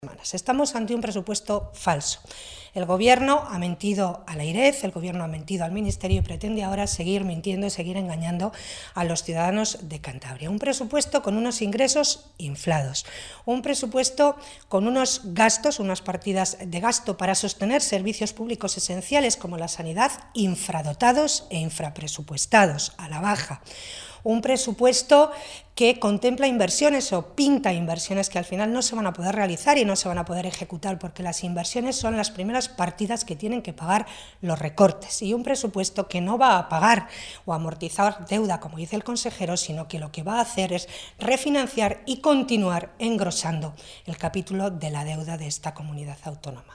Estamos ante un presupuesto falso. El Gobierno ha mentido a la AIREF, el Gobierno ha mentido al Ministerio y pretende ahora seguir mintiendo y seguir engañando a los ciudadanos de Cantabria. Un presupuesto con unos ingresos inflados, un presupuesto con unos gastos, unas partidas de gasto para sostener servicios públicos esenciales como la sanidad, infradotados e infrapresupuestados, a la baja. Un presupuesto que contempla inversiones o pinta inversiones que al final no se van a poder realizar y no se van a poder ejecutar, porque las inversiones son las primeras partidas que tienen que pagar los recortes, y un presupuesto que no va a pagar o amortizar deuda, como dice el consejero, sino que lo que va a hacer es refinanciar y continuar engrosando el capítulo de la deuda de esta comunidad autónoma.